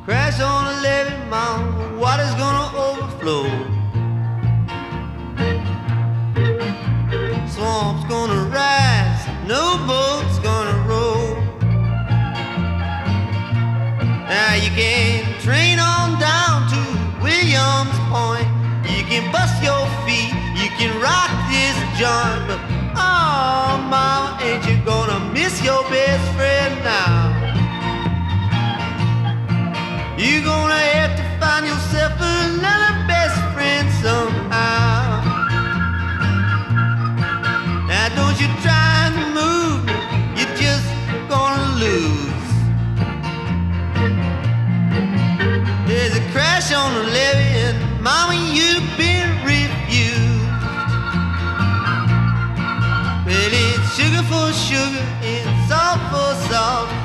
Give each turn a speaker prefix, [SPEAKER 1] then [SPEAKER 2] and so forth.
[SPEAKER 1] Crash on a levee mountain, water's gonna overflow. Swamp's gonna rise, no boat's gonna row. Now you can train on down to Williams Point. You can bust your feet, you can rock this joint, but oh, mama, ain't you going?